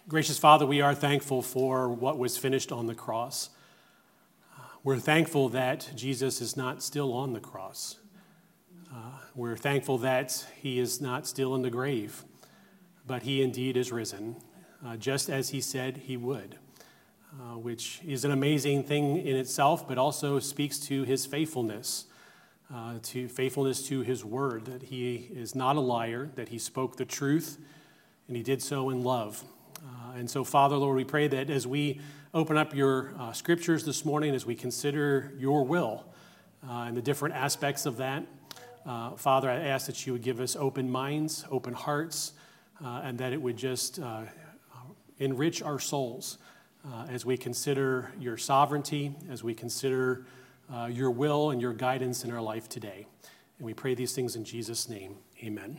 Gracious Father, we are thankful for what was finished on the cross. We're thankful that Jesus is not still on the cross. We're thankful that he is not still in the grave, but he indeed is risen, just as he said he would, which is an amazing thing in itself, but also speaks to his faithfulness to his word, that he is not a liar, that he spoke the truth, and he did so in love. And so, Father, Lord, we pray that as we open up your scriptures this morning, as we consider your will and the different aspects of that, Father, I ask that you would give us open minds, open hearts, and that it would just enrich our souls as we consider your sovereignty, as we consider your will and your guidance in our life today. And we pray these things in Jesus' name. Amen.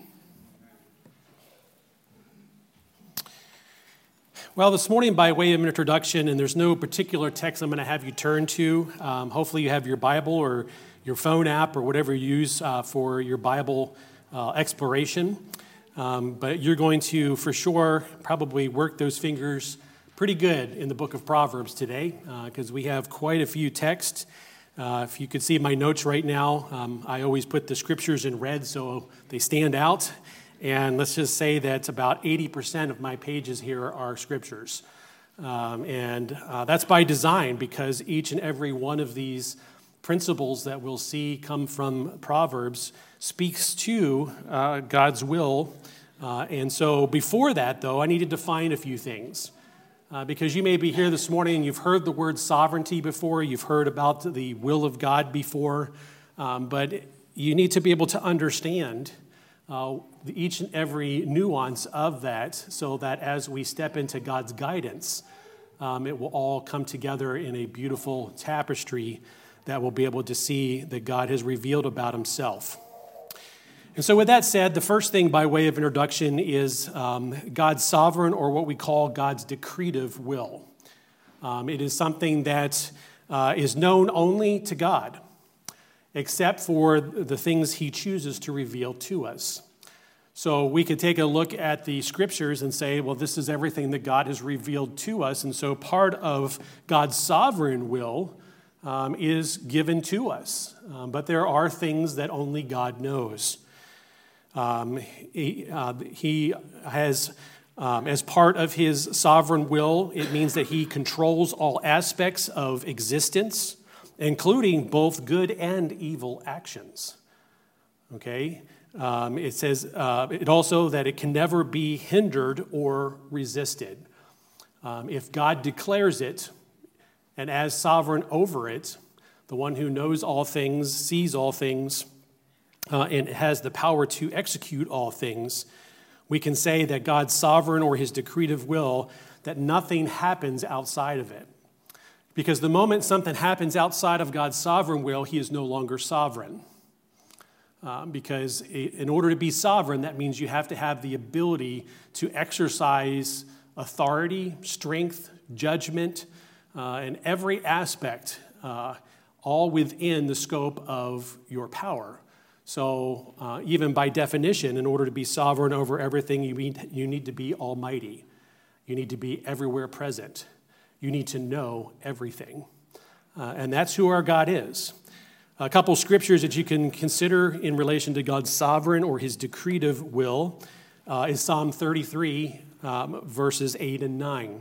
Well, this morning, by way of an introduction, and there's no particular text I'm going to have you turn to. Hopefully you have your Bible or your phone app or whatever you use for your Bible exploration. But you're going to, for sure, probably work those fingers pretty good in the book of Proverbs today, because we have quite a few texts. If you could see my notes right now, I always put the scriptures in red so they stand out. And let's just say that about 80% of my pages here are scriptures. And that's by design, because each and every one of these principles that we'll see come from Proverbs speaks to God's will. And so before that, though, I need to define a few things. Because you may be here this morning and you've heard the word sovereignty before, you've heard about the will of God before, but you need to be able to understand each and every nuance of that, so that as we step into God's guidance, it will all come together in a beautiful tapestry that we'll be able to see that God has revealed about himself. And so with that said, the first thing by way of introduction is God's sovereign, or what we call God's decretive will. It is something that is known only to God, except for the things he chooses to reveal to us. So we could take a look at the scriptures and say, well, this is everything that God has revealed to us. And so part of God's sovereign will is given to us. But there are things that only God knows. He has, as part of his sovereign will, it means that he controls all aspects of existence, including both good and evil actions. Okay? It says it also that it can never be hindered or resisted. If God declares it, and as sovereign over it, the one who knows all things, sees all things, and has the power to execute all things, we can say that God's sovereign, or his decretive will, that nothing happens outside of it. Because the moment something happens outside of God's sovereign will, he is no longer sovereign. Because in order to be sovereign, that means you have to have the ability to exercise authority, strength, judgment, in every aspect, all within the scope of your power. So even by definition, in order to be sovereign over everything, you need to be almighty. You need to be everywhere present. You need to know everything. And that's who our God is. A couple scriptures that you can consider in relation to God's sovereign or his decretive will is Psalm 33, verses 8 and 9.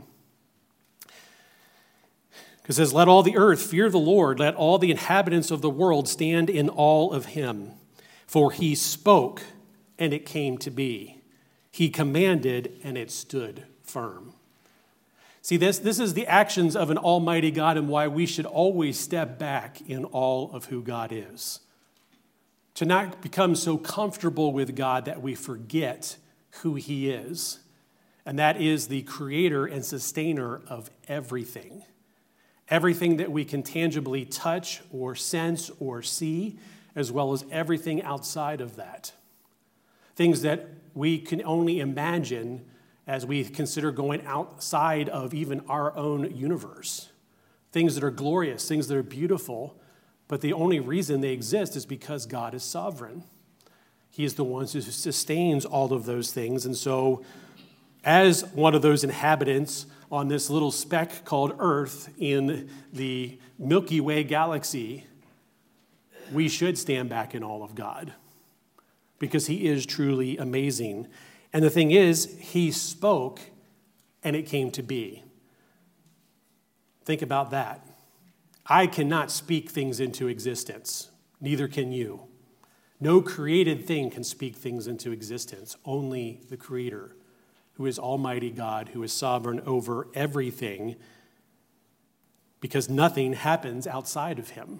It says, "Let all the earth fear the Lord. Let all the inhabitants of the world stand in awe of him. For he spoke, and it came to be. He commanded, and it stood firm." See, this is the actions of an almighty God, and why we should always step back in awe of who God is. To not become so comfortable with God that we forget who he is. And that is the creator and sustainer of everything. Everything that we can tangibly touch or sense or see, as well as everything outside of that. Things that we can only imagine as we consider going outside of even our own universe. Things that are glorious, things that are beautiful, but the only reason they exist is because God is sovereign. He is the one who sustains all of those things. And so as one of those inhabitants on this little speck called Earth in the Milky Way galaxy, we should stand back in awe of God because he is truly amazing. And the thing is, he spoke and it came to be. Think about that. I cannot speak things into existence. Neither can you. No created thing can speak things into existence. Only the Creator, who is Almighty God, who is sovereign over everything, because nothing happens outside of him.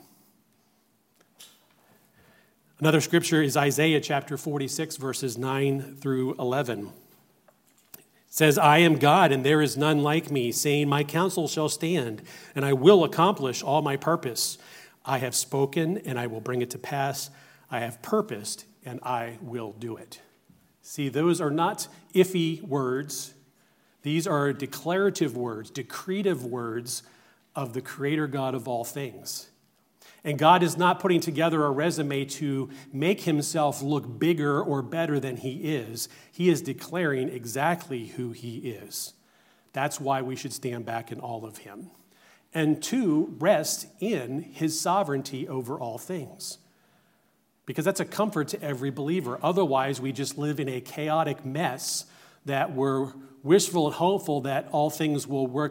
Another scripture is Isaiah chapter 46, verses 9 through 11. It says, I am God, and there is none like me, saying, my counsel shall stand, and I will accomplish all my purpose. I have spoken, and I will bring it to pass. I have purposed, and I will do it. See, those are not iffy words. These are declarative words, decretive words of the Creator God of all things. And God is not putting together a resume to make himself look bigger or better than he is. He is declaring exactly who he is. That's why we should stand back in awe of him. And two, rest in his sovereignty over all things. Because that's a comfort to every believer. Otherwise, we just live in a chaotic mess that we're wishful and hopeful that all things will work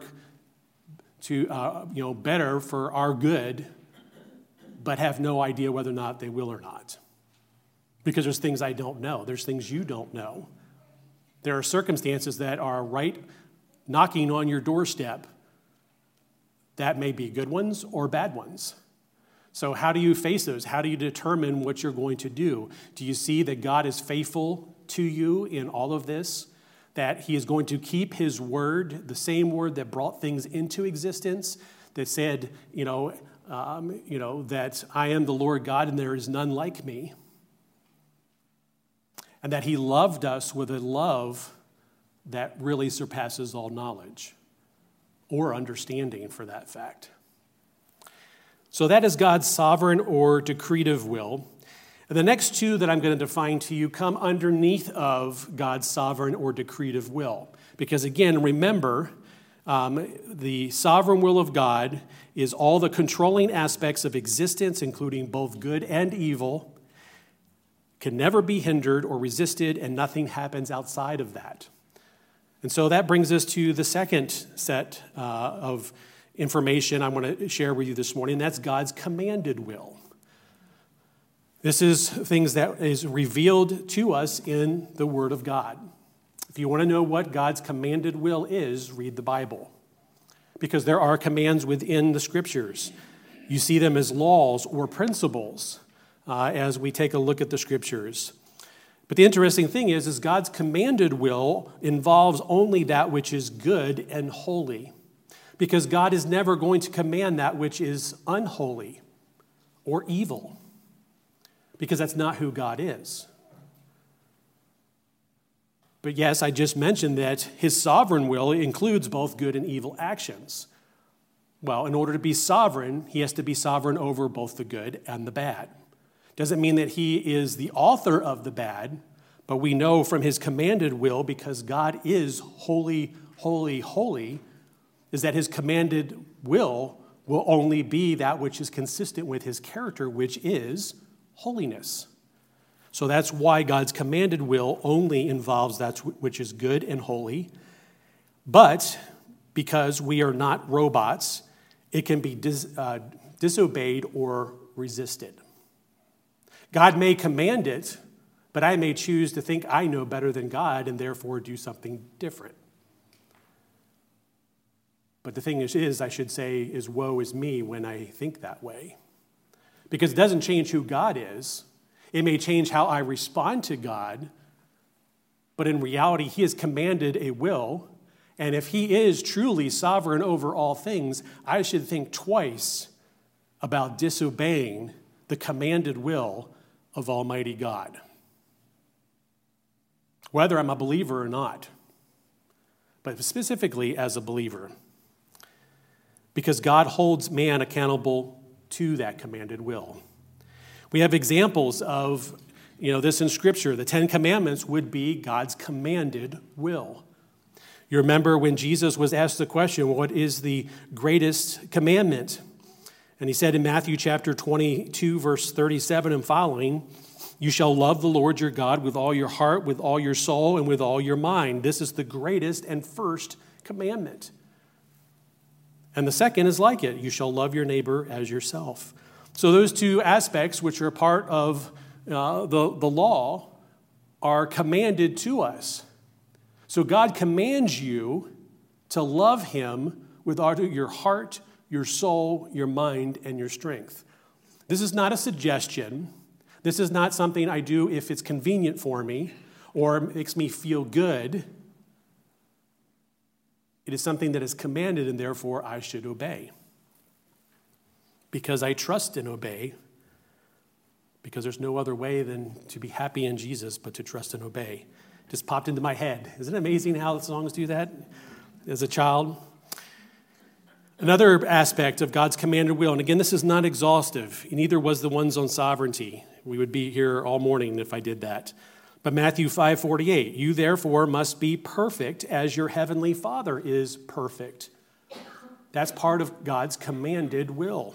to better for our good, but have no idea whether or not they will or not. Because there's things I don't know. There's things you don't know. There are circumstances that are right knocking on your doorstep that may be good ones or bad ones. So how do you face those? How do you determine what you're going to do? Do you see that God is faithful to you in all of this? That he is going to keep his word, the same word that brought things into existence, that said, that I am the Lord God and there is none like me. And that he loved us with a love that really surpasses all knowledge or understanding for that fact. So that is God's sovereign or decretive will. And the next two that I'm going to define to you come underneath of God's sovereign or decretive will. Because again, remember, the sovereign will of God is all the controlling aspects of existence, including both good and evil, can never be hindered or resisted, and nothing happens outside of that. And so that brings us to the second set of information I want to share with you this morning. That's God's commanded will. This is things that is revealed to us in the Word of God. If you want to know what God's commanded will is, read the Bible. Because there are commands within the Scriptures. You see them as laws or principles as we take a look at the Scriptures. But the interesting thing is God's commanded will involves only that which is good and holy. Because God is never going to command that which is unholy or evil. Because that's not who God is. But yes, I just mentioned that his sovereign will includes both good and evil actions. Well, in order to be sovereign, he has to be sovereign over both the good and the bad. Doesn't mean that he is the author of the bad, but we know from his commanded will, because God is holy, holy, holy, is that his commanded will only be that which is consistent with his character, which is holiness. So that's why God's commanded will only involves that which is good and holy. But because we are not robots, it can be disobeyed or resisted. God may command it, but I may choose to think I know better than God and therefore do something different. But the thing is, I should say, is woe is me when I think that way. Because it doesn't change who God is. It may change how I respond to God, but in reality, he has commanded a will, and if he is truly sovereign over all things, I should think twice about disobeying the commanded will of Almighty God. Whether I'm a believer or not, but specifically as a believer. Because God holds man accountable to that commanded will. We have examples of this in Scripture. The Ten Commandments would be God's commanded will. You remember when Jesus was asked the question, what is the greatest commandment? And he said in Matthew chapter 22, verse 37 and following, you shall love the Lord your God with all your heart, with all your soul, and with all your mind. This is the greatest and first commandment. And the second is like it. You shall love your neighbor as yourself. So those two aspects, which are part of the law, are commanded to us. So God commands you to love him with all your heart, your soul, your mind, and your strength. This is not a suggestion. This is not something I do if it's convenient for me or makes me feel good. It is something that is commanded, and therefore I should obey. Because I trust and obey, because there's no other way than to be happy in Jesus but to trust and obey. Just popped into my head. Isn't it amazing how the songs do that as a child? Another aspect of God's commanded will, and again, this is not exhaustive, neither was the ones on sovereignty. We would be here all morning if I did that. But Matthew 5:48, you therefore must be perfect as your heavenly Father is perfect. That's part of God's commanded will.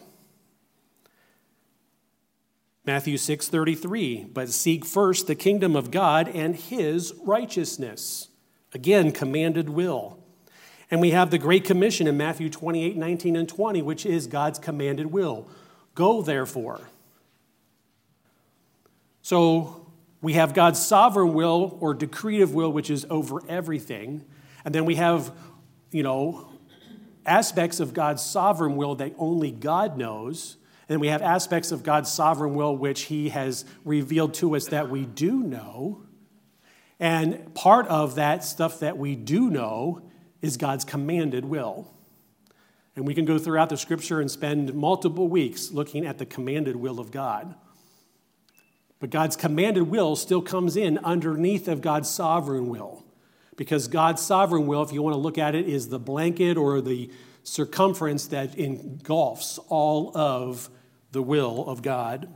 Matthew 6:33, but seek first the kingdom of God and his righteousness. Again, commanded will. And we have the Great Commission in Matthew 28:19 and 20, which is God's commanded will. Go, therefore. So we have God's sovereign will or decretive will, which is over everything. And then we have, aspects of God's sovereign will that only God knows. And we have aspects of God's sovereign will which he has revealed to us that we do know. And part of that stuff that we do know is God's commanded will. And we can go throughout the scripture and spend multiple weeks looking at the commanded will of God. But God's commanded will still comes in underneath of God's sovereign will. Because God's sovereign will, if you want to look at it, is the blanket or the circumference that engulfs all of the will of God.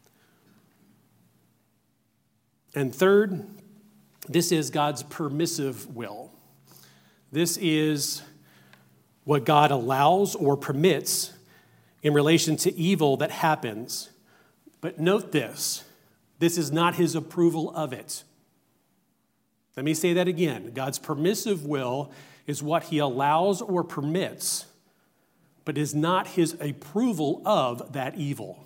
And third, this is God's permissive will. This is what God allows or permits in relation to evil that happens. But note this is not his approval of it. Let me say that again. God's permissive will is what he allows or permits, but is not his approval of that evil.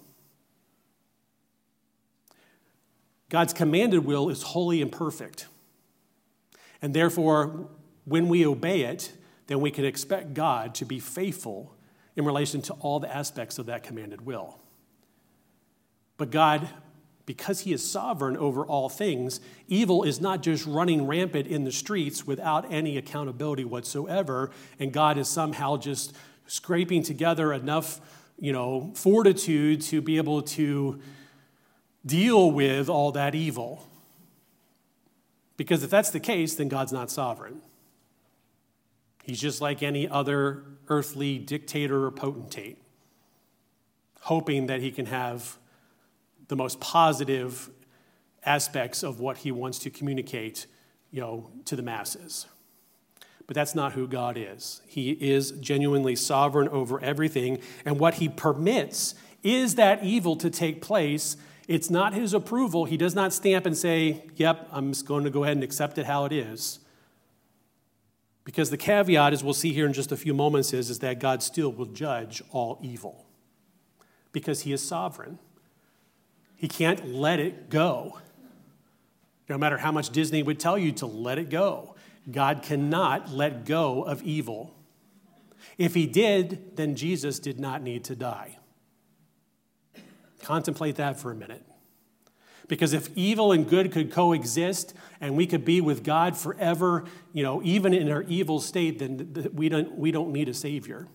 God's commanded will is holy and perfect. And therefore, when we obey it, then we can expect God to be faithful in relation to all the aspects of that commanded will. But God, because he is sovereign over all things, evil is not just running rampant in the streets without any accountability whatsoever, and God is somehow just scraping together enough, fortitude to be able to deal with all that evil. Because if that's the case, then God's not sovereign. He's just like any other earthly dictator or potentate, hoping that he can have the most positive aspects of what he wants to communicate, to the masses. But that's not who God is. He is genuinely sovereign over everything, and what he permits is that evil to take place. It's not his approval. He does not stamp and say, yep, I'm just going to go ahead and accept it how it is. Because the caveat, as we'll see here in just a few moments, is that God still will judge all evil. Because he is sovereign. He can't let it go. No matter how much Disney would tell you to let it go, God cannot let go of evil. If he did, then Jesus did not need to die. Contemplate that for a minute. Because if evil and good could coexist and we could be with God forever, even in our evil state, then we don't need a Savior.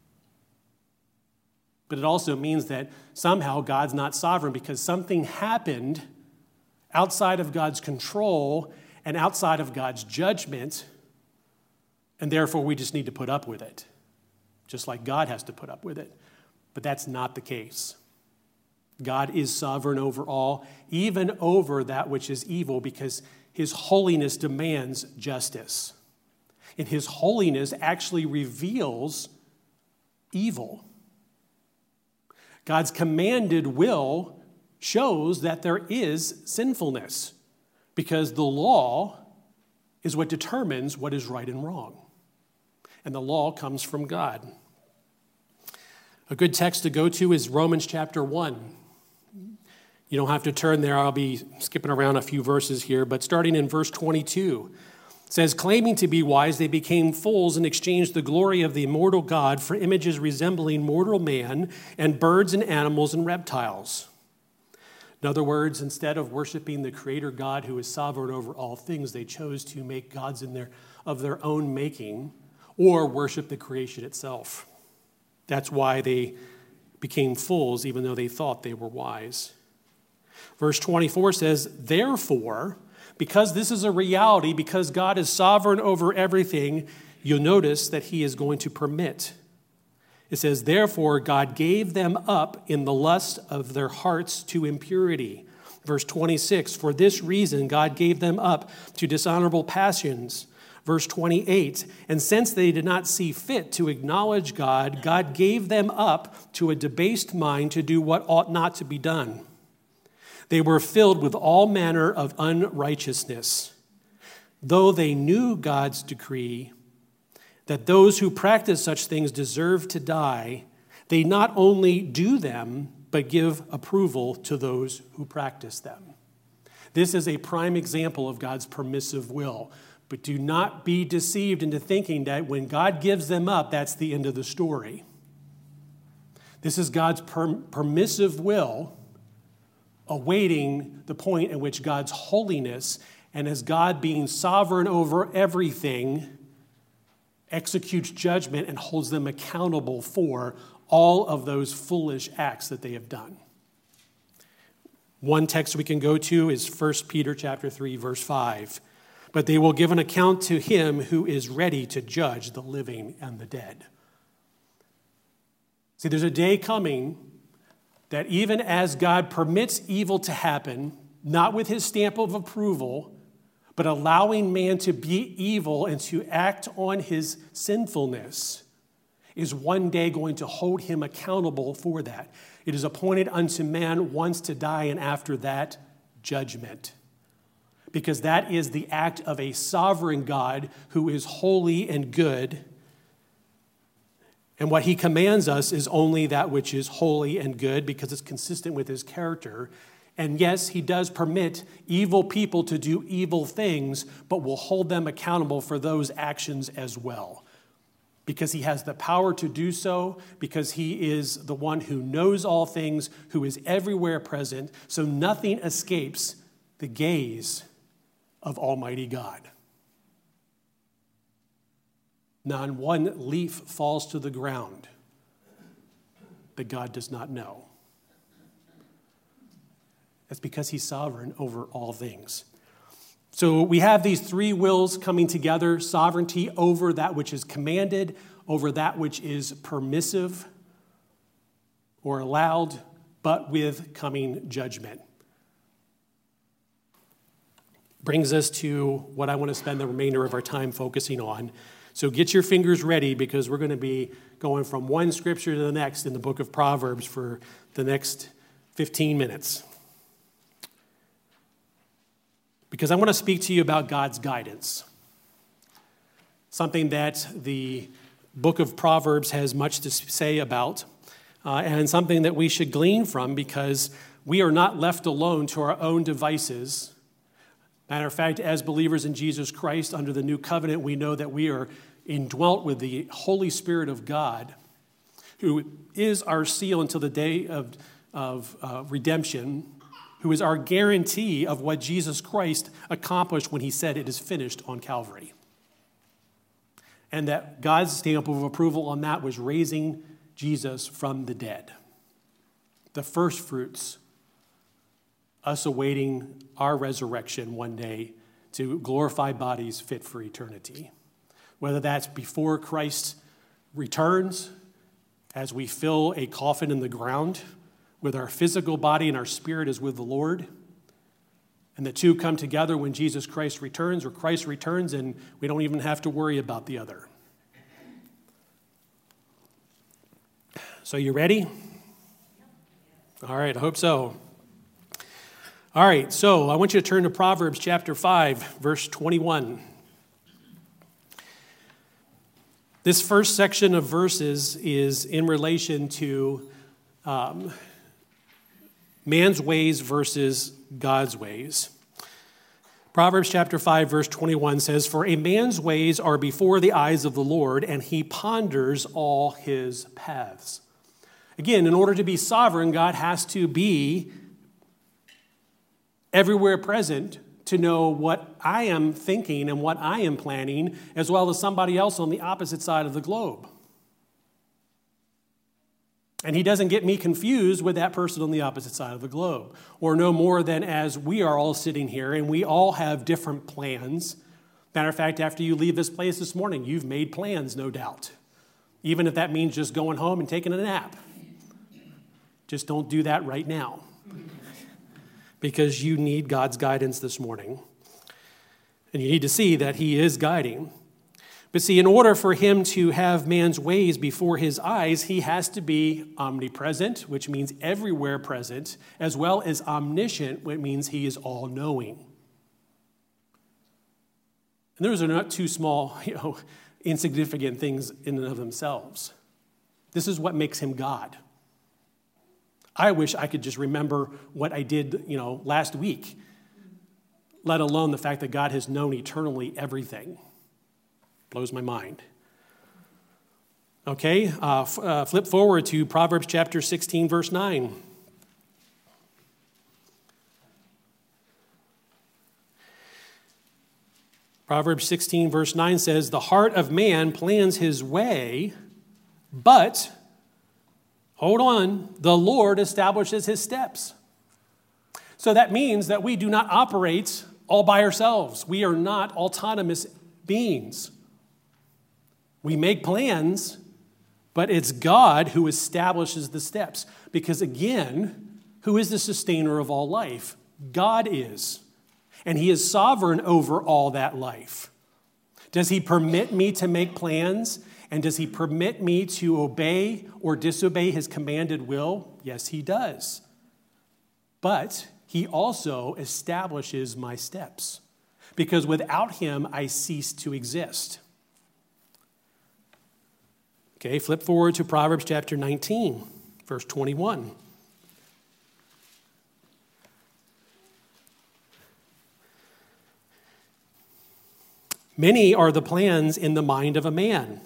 But it also means that somehow God's not sovereign because something happened outside of God's control and outside of God's judgment, and therefore we just need to put up with it, just like God has to put up with it. But that's not the case. God is sovereign over all, even over that which is evil, because his holiness demands justice. And his holiness actually reveals evil. God's commanded will shows that there is sinfulness because the law is what determines what is right and wrong. And the law comes from God. A good text to go to is Romans chapter 1. You don't have to turn there. I'll be skipping around a few verses here, but starting in verse 22, it says, claiming to be wise, they became fools and exchanged the glory of the immortal God for images resembling mortal man and birds and animals and reptiles. In other words, instead of worshiping the Creator God who is sovereign over all things, they chose to make gods of their own making or worship the creation itself. That's why they became fools, even though they thought they were wise. Verse 24 says, therefore, because this is a reality, because God is sovereign over everything, you'll notice that he is going to permit. It says, therefore, God gave them up in the lust of their hearts to impurity. Verse 26, for this reason, God gave them up to dishonorable passions. Verse 28, and since they did not see fit to acknowledge God, God gave them up to a debased mind to do what ought not to be done. They were filled with all manner of unrighteousness, though they knew God's decree that those who practice such things deserve to die. They not only do them, but give approval to those who practice them. This is a prime example of God's permissive will. But do not be deceived into thinking that when God gives them up, that's the end of the story. This is God's permissive will, awaiting the point in which God's holiness and as God being sovereign over everything executes judgment and holds them accountable for all of those foolish acts that they have done. One text we can go to is 1 Peter chapter 3, verse 5. But they will give an account to him who is ready to judge the living and the dead. See, there's a day coming that even as God permits evil to happen, not with his stamp of approval, but allowing man to be evil and to act on his sinfulness, is one day going to hold him accountable for that. It is appointed unto man once to die, and after that, judgment. Because that is the act of a sovereign God who is holy and good. And what he commands us is only that which is holy and good because it's consistent with his character. And yes, he does permit evil people to do evil things, but will hold them accountable for those actions as well. Because he has the power to do so, because he is the one who knows all things, who is everywhere present, so nothing escapes the gaze of Almighty God. Not one leaf falls to the ground that God does not know. That's because he's sovereign over all things. So we have these three wills coming together: sovereignty over that which is commanded, over that which is permissive or allowed, but with coming judgment. Brings us to what I want to spend the remainder of our time focusing on. So get your fingers ready, because we're going to be going from one scripture to the next in the book of Proverbs for the next 15 minutes. Because I want to speak to you about God's guidance, something that the book of Proverbs has much to say about, and something that we should glean from, because we are not left alone to our own devices. Matter of fact, as believers in Jesus Christ under the new covenant, we know that we are indwelt with the Holy Spirit of God, who is our seal until the day of redemption, who is our guarantee of what Jesus Christ accomplished when he said it is finished on Calvary. And that God's stamp of approval on that was raising Jesus from the dead. The first fruits, us awaiting our resurrection one day to glorified bodies fit for eternity. Whether that's before Christ returns, as we fill a coffin in the ground with our physical body and our spirit is with the Lord, And the two come together when Jesus Christ returns, or Christ returns, and we don't even have to worry about the other. So you ready? All right, I hope so. All right, so I want you to turn to Proverbs chapter 5, verse 21. This first section of verses is in relation to man's ways versus God's ways. Proverbs chapter 5, verse 21 says, "For a man's ways are before the eyes of the Lord, and he ponders all his paths." Again, in order to be sovereign, God has to be everywhere present to know what I am thinking and what I am planning, as well as somebody else on the opposite side of the globe. And he doesn't get me confused with that person on the opposite side of the globe, or no more than as we are all sitting here and we all have different plans. Matter of fact, after you leave this place this morning, you've made plans, no doubt, even if that means just going home and taking a nap. Just don't do that right now, because you need God's guidance this morning. And you need to see that he is guiding. But see, in order for him to have man's ways before his eyes, he has to be omnipresent, which means everywhere present, as well as omniscient, which means he is all-knowing. And those are not two small, insignificant things in and of themselves. This is what makes him God. I wish I could just remember what I did, last week, let alone the fact that God has known eternally everything. Blows my mind. Okay, flip forward to Proverbs chapter 16, verse 9. Proverbs 16, verse 9 says, "The heart of man plans his way, but," hold on, "the Lord establishes his steps." So that means that we do not operate all by ourselves. We are not autonomous beings. We make plans, but it's God who establishes the steps. Because again, who is the sustainer of all life? God is. And he is sovereign over all that life. Does he permit me to make plans? And does he permit me to obey or disobey his commanded will? Yes, he does. But he also establishes my steps. Because without him, I cease to exist. Okay, flip forward to Proverbs chapter 19, verse 21. "Many are the plans in the mind of a man.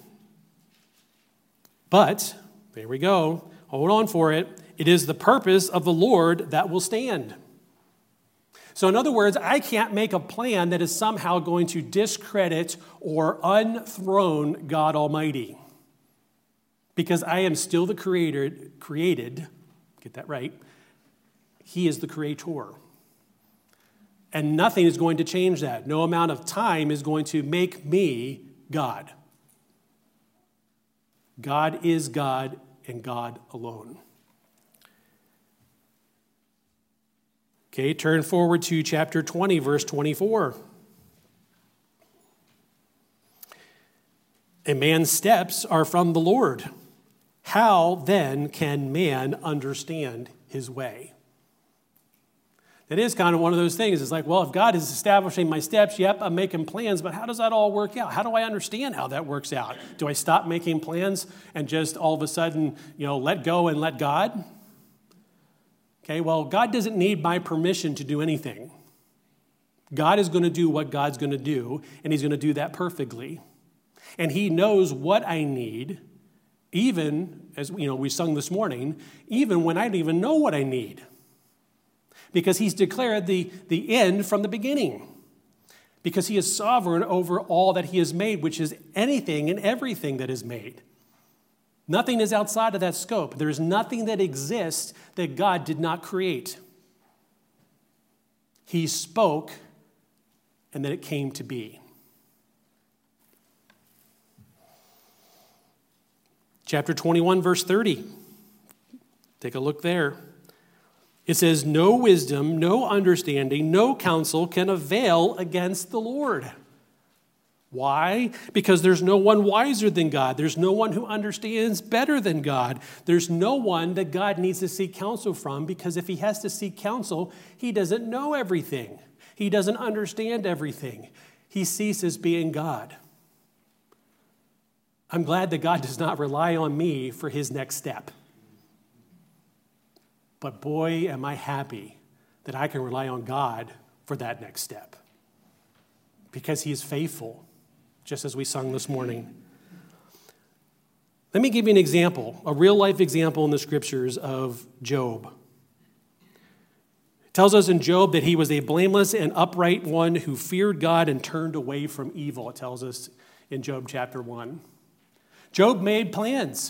But," there we go, hold on for it, "it is the purpose of the Lord that will stand." So in other words, I can't make a plan that is somehow going to discredit or unthrone God Almighty. Because I am still the created, get that right, he is the creator. And nothing is going to change that. No amount of time is going to make me God. God is God and God alone. Okay, turn forward to chapter 20, verse 24. "A man's steps are from the Lord. How then can man understand his way?" That is kind of one of those things. It's like, well, if God is establishing my steps, yep, I'm making plans, but how does that all work out? How do I understand how that works out? Do I stop making plans and just all of a sudden, let go and let God? Okay, well, God doesn't need my permission to do anything. God is going to do what God's going to do, and he's going to do that perfectly. And he knows what I need, even, as we sung this morning, even when I don't even know what I need. Because he's declared the end from the beginning. Because he is sovereign over all that he has made, which is anything and everything that is made. Nothing is outside of that scope. There is nothing that exists that God did not create. He spoke, and then it came to be. Chapter 21, verse 30. Take a look there. It says, no wisdom, no understanding, no counsel can avail against the Lord. Why? Because there's no one wiser than God. There's no one who understands better than God. There's no one that God needs to seek counsel from, because if he has to seek counsel, he doesn't know everything. He doesn't understand everything. He ceases being God. I'm glad that God does not rely on me for his next step. But boy, am I happy that I can rely on God for that next step, because he is faithful, just as we sung this morning. Let me give you an example, a real-life example in the scriptures of Job. It tells us in Job that he was a blameless and upright one who feared God and turned away from evil. It tells us in Job chapter 1. Job made plans.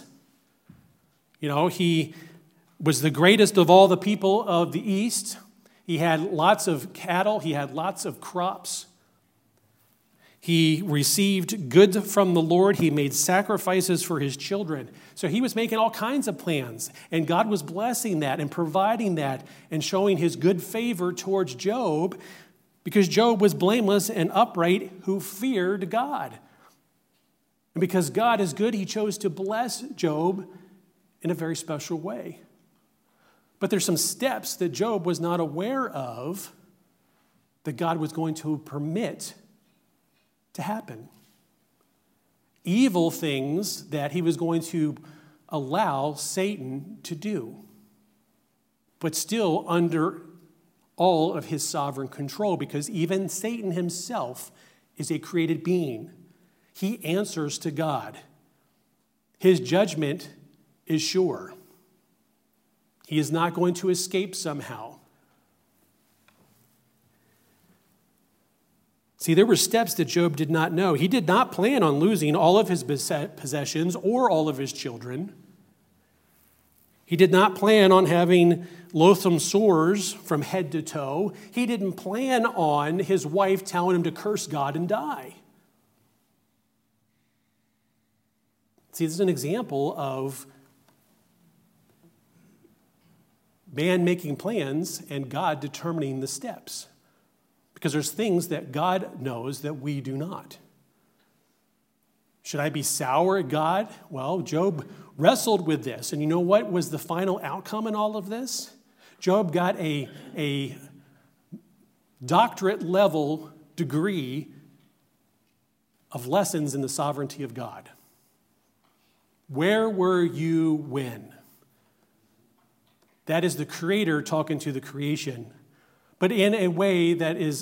He was the greatest of all the people of the East. He had lots of cattle. He had lots of crops. He received good from the Lord. He made sacrifices for his children. So he was making all kinds of plans, and God was blessing that and providing that and showing his good favor towards Job, because Job was blameless and upright who feared God. And because God is good, he chose to bless Job in a very special way. But there's some steps that Job was not aware of that God was going to permit to happen. Evil things that he was going to allow Satan to do, but still under all of his sovereign control, because even Satan himself is a created being. He answers to God. His judgment is sure. He is not going to escape somehow. See, there were steps that Job did not know. He did not plan on losing all of his possessions or all of his children. He did not plan on having loathsome sores from head to toe. He didn't plan on his wife telling him to curse God and die. See, this is an example of man making plans and God determining the steps. Because there's things that God knows that we do not. Should I be sour at God? Well, Job wrestled with this. And you know what was the final outcome in all of this? Job got a doctorate level degree of lessons in the sovereignty of God. Where were you when? That is the Creator talking to the creation, but in a way that is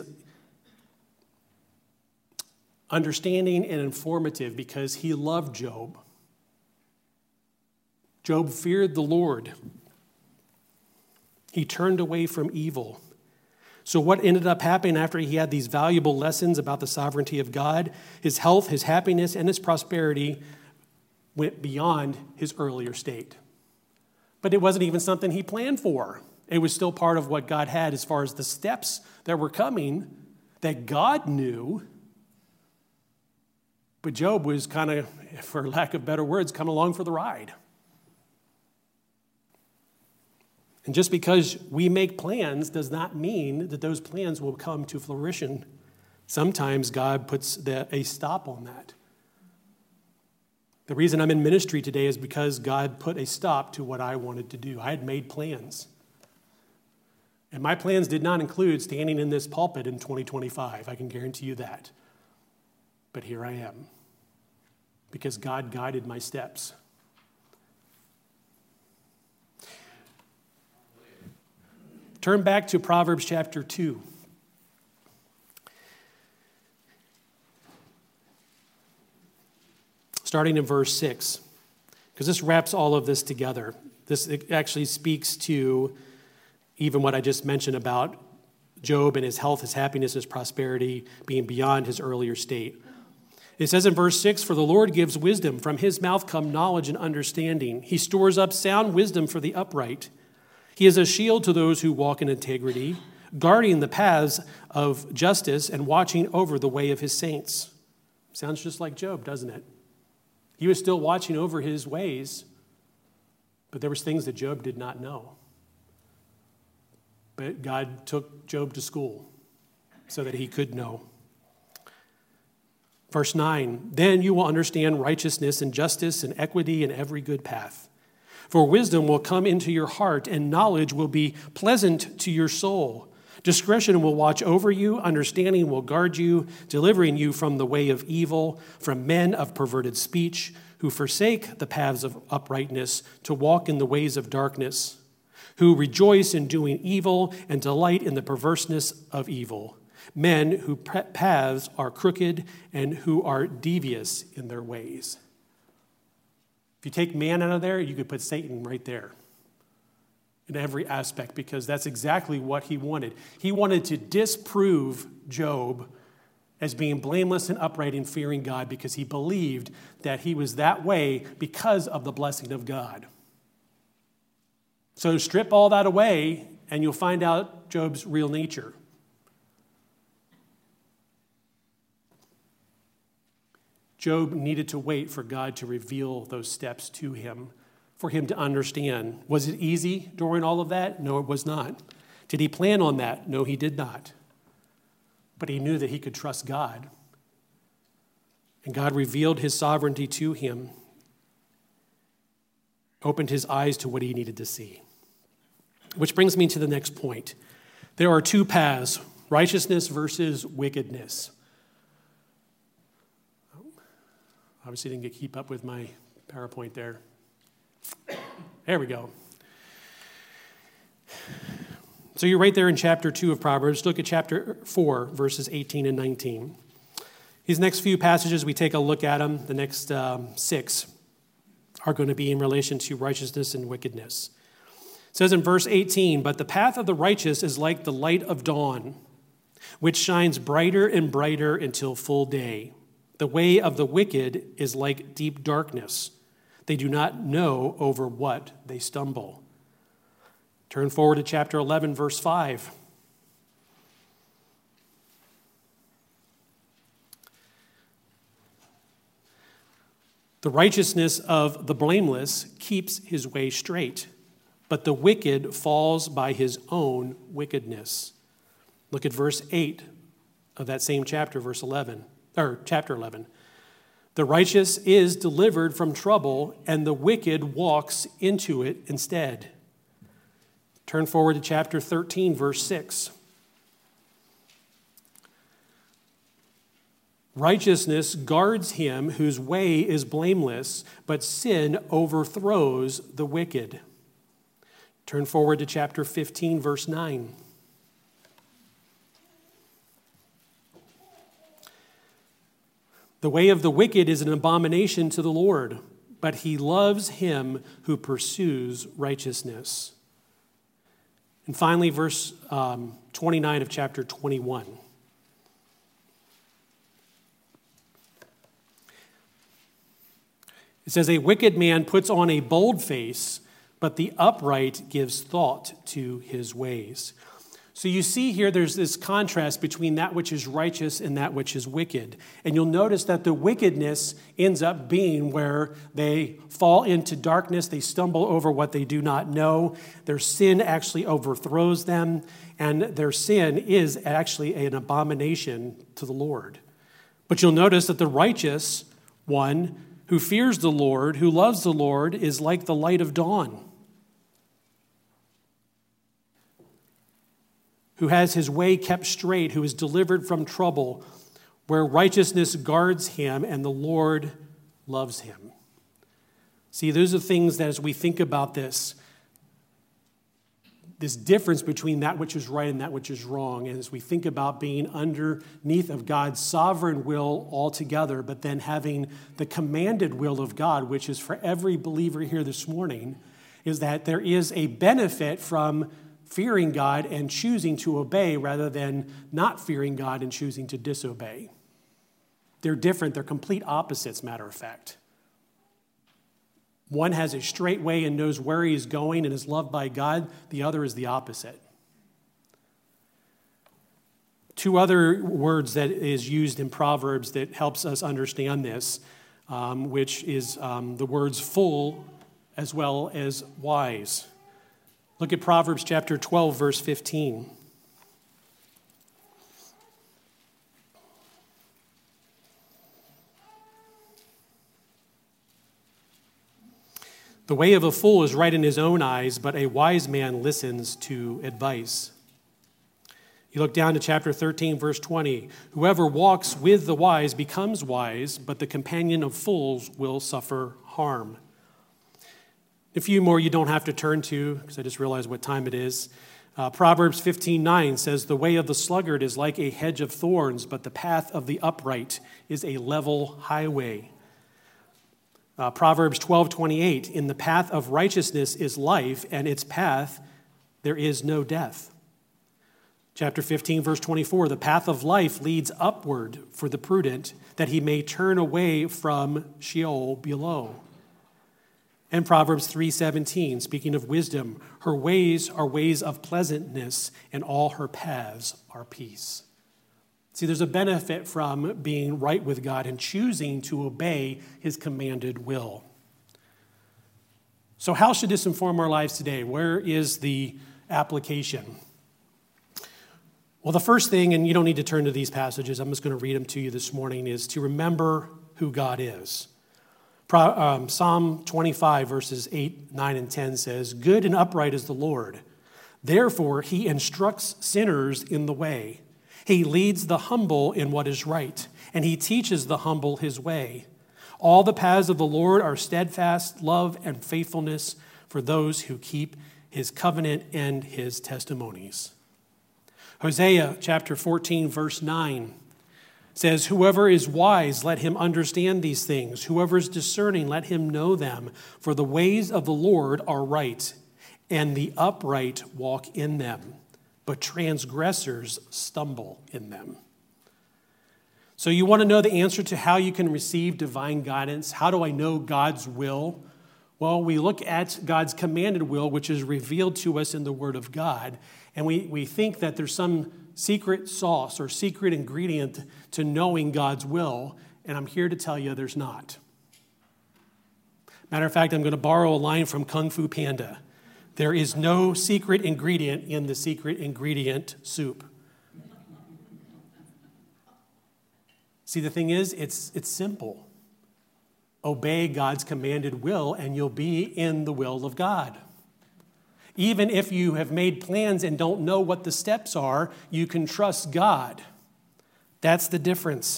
understanding and informative, because he loved Job. Job feared the Lord. He turned away from evil. So what ended up happening after he had these valuable lessons about the sovereignty of God? His health, his happiness, and his prosperity went beyond his earlier state. But it wasn't even something he planned for. It was still part of what God had as far as the steps that were coming that God knew. But Job was kind of, for lack of better words, coming along for the ride. And just because we make plans does not mean that those plans will come to fruition. Sometimes God puts a stop on that. The reason I'm in ministry today is because God put a stop to what I wanted to do. I had made plans. And my plans did not include standing in this pulpit in 2025. I can guarantee you that. But here I am, because God guided my steps. Turn back to Proverbs chapter 2. Starting in verse 6, because this wraps all of this together. This actually speaks to even what I just mentioned about Job and his health, his happiness, his prosperity being beyond his earlier state. It says in verse 6, "For the Lord gives wisdom. From his mouth come knowledge and understanding. He stores up sound wisdom for the upright. He is a shield to those who walk in integrity, guarding the paths of justice and watching over the way of his saints." Sounds just like Job, doesn't it? He was still watching over his ways, but there was things that Job did not know. but God took Job to school so that he could know. Verse 9, then you will understand righteousness and justice and equity and every good path. For wisdom will come into your heart, and knowledge will be pleasant to your soul. Discretion will watch over you, understanding will guard you, delivering you from the way of evil, from men of perverted speech, who forsake the paths of uprightness to walk in the ways of darkness, who rejoice in doing evil and delight in the perverseness of evil, men whose paths are crooked and who are devious in their ways. If you take man out of there, you could put Satan right there in every aspect, because that's exactly what he wanted. He wanted to disprove Job as being blameless and upright and fearing God, because he believed that he was that way because of the blessing of God. So strip all that away and you'll find out Job's real nature. Job needed to wait for God to reveal those steps to him, for him to understand. Was it easy during all of that? No, it was not. Did he plan on that? No, he did not. But he knew that he could trust God. And God revealed his sovereignty to him, opened his eyes to what he needed to see. Which brings me to the next point. There are two paths, righteousness versus wickedness. Obviously didn't keep up with my PowerPoint there. There we go. So you're right there in chapter 2 of Proverbs. Look at chapter 4, verses 18 and 19. These next few passages, we take a look at them. The next 6 are going to be in relation to righteousness and wickedness. It says in verse 18, but the path of the righteous is like the light of dawn, which shines brighter and brighter until full day. The way of the wicked is like deep darkness. They do not know over what they stumble. Turn forward to chapter 11, verse 5. The righteousness of the blameless keeps his way straight, but the wicked falls by his own wickedness. Look at verse 8 of that same chapter, chapter 11. The righteous is delivered from trouble, and the wicked walks into it instead. Turn forward to chapter 13, verse 6. Righteousness guards him whose way is blameless, but sin overthrows the wicked. Turn forward to chapter 15, verse 9. The way of the wicked is an abomination to the Lord, but he loves him who pursues righteousness. And finally, verse 29 of chapter 21. It says, a wicked man puts on a bold face, but the upright gives thought to his ways. So you see here there's this contrast between that which is righteous and that which is wicked. And you'll notice that the wickedness ends up being where they fall into darkness, they stumble over what they do not know, their sin actually overthrows them, and their sin is actually an abomination to the Lord. But you'll notice that the righteous one who fears the Lord, who loves the Lord, is like the light of dawn, who has his way kept straight, who is delivered from trouble, where righteousness guards him and the Lord loves him. See, those are things that as we think about this difference between that which is right and that which is wrong, and as we think about being underneath of God's sovereign will altogether, but then having the commanded will of God, which is for every believer here this morning, is that there is a benefit from fearing God and choosing to obey rather than not fearing God and choosing to disobey. They're different. They're complete opposites, matter of fact. One has a straight way and knows where he is going and is loved by God. The other is the opposite. Two other words that is used in Proverbs that helps us understand this, which is the words full as well as wise. Look at Proverbs chapter 12, verse 15. The way of a fool is right in his own eyes, but a wise man listens to advice. You look down to chapter 13, verse 20. Whoever walks with the wise becomes wise, but the companion of fools will suffer harm. A few more you don't have to turn to, because I just realized what time it is. Proverbs 15:9 says, the way of the sluggard is like a hedge of thorns, but the path of the upright is a level highway. Proverbs 12:28, in the path of righteousness is life, and its path there is no death. Chapter 15, verse 24, the path of life leads upward for the prudent, that he may turn away from Sheol below. And Proverbs 3:17, speaking of wisdom, her ways are ways of pleasantness, and all her paths are peace. See, there's a benefit from being right with God and choosing to obey his commanded will. So how should this inform our lives today? Where is the application? Well, the first thing, and you don't need to turn to these passages, I'm just going to read them to you this morning, is to remember who God is. Psalm 25, verses 8, 9, and 10 says, good and upright is the Lord. Therefore, he instructs sinners in the way. He leads the humble in what is right, and he teaches the humble his way. All the paths of the Lord are steadfast love and faithfulness for those who keep his covenant and his testimonies. Hosea chapter 14, verse 9 says, whoever is wise, let him understand these things. Whoever is discerning, let him know them. For the ways of the Lord are right, and the upright walk in them, but transgressors stumble in them. So you want to know the answer to how you can receive divine guidance? How do I know God's will? Well, we look at God's commanded will, which is revealed to us in the Word of God, and we think that there's some secret sauce or secret ingredient to knowing God's will, and I'm here to tell you there's not. Matter of fact, I'm going to borrow a line from Kung Fu Panda. There is no secret ingredient in the secret ingredient soup. See, the thing is, it's simple. Obey God's commanded will, and you'll be in the will of God. Even if you have made plans and don't know what the steps are, you can trust God. That's the difference.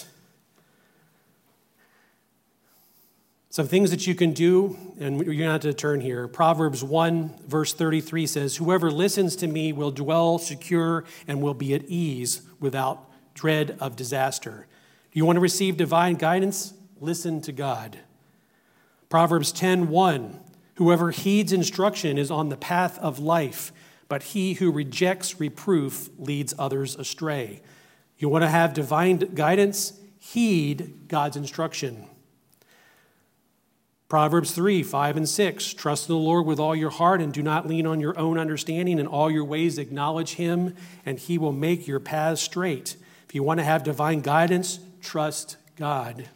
Some things that you can do, and you're going to have to turn here. Proverbs 1, verse 33 says, whoever listens to me will dwell secure and will be at ease without dread of disaster. Do you want to receive divine guidance? Listen to God. Proverbs 10:1, whoever heeds instruction is on the path of life, but he who rejects reproof leads others astray. You want to have divine guidance? Heed God's instruction. Proverbs 3, 5, and 6, trust in the Lord with all your heart and do not lean on your own understanding. In all your ways acknowledge him, and he will make your paths straight. If you want to have divine guidance, trust God.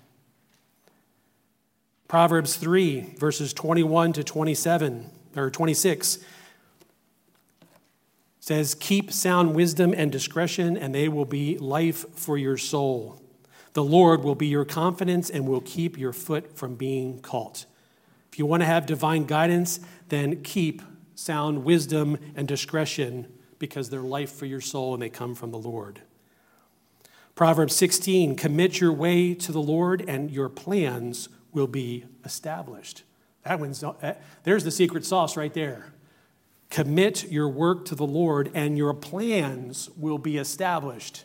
Proverbs 3, verses 21 to 27, or 26, says, keep sound wisdom and discretion, and they will be life for your soul. The Lord will be your confidence and will keep your foot from being caught. If you want to have divine guidance, then keep sound wisdom and discretion, because they're life for your soul and they come from the Lord. Proverbs 16, commit your way to the Lord and your plans will be established. There's the secret sauce right there. Commit your work to the Lord and your plans will be established.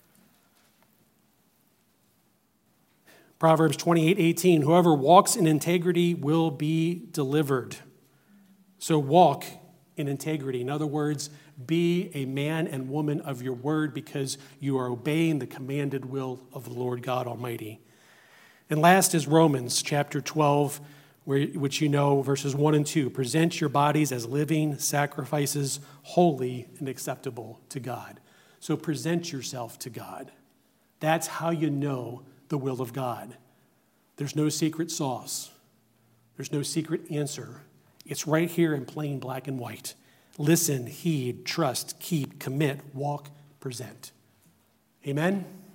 Proverbs 28:18, whoever walks in integrity will be delivered. So walk in integrity. In other words, be a man and woman of your word because you are obeying the commanded will of the Lord God Almighty. And last is Romans chapter 12, which you know, verses 1 and 2. Present your bodies as living sacrifices, holy and acceptable to God. So present yourself to God. That's how you know the will of God. There's no secret sauce. There's no secret answer. It's right here in plain black and white. Listen, heed, trust, keep, commit, walk, present. Amen?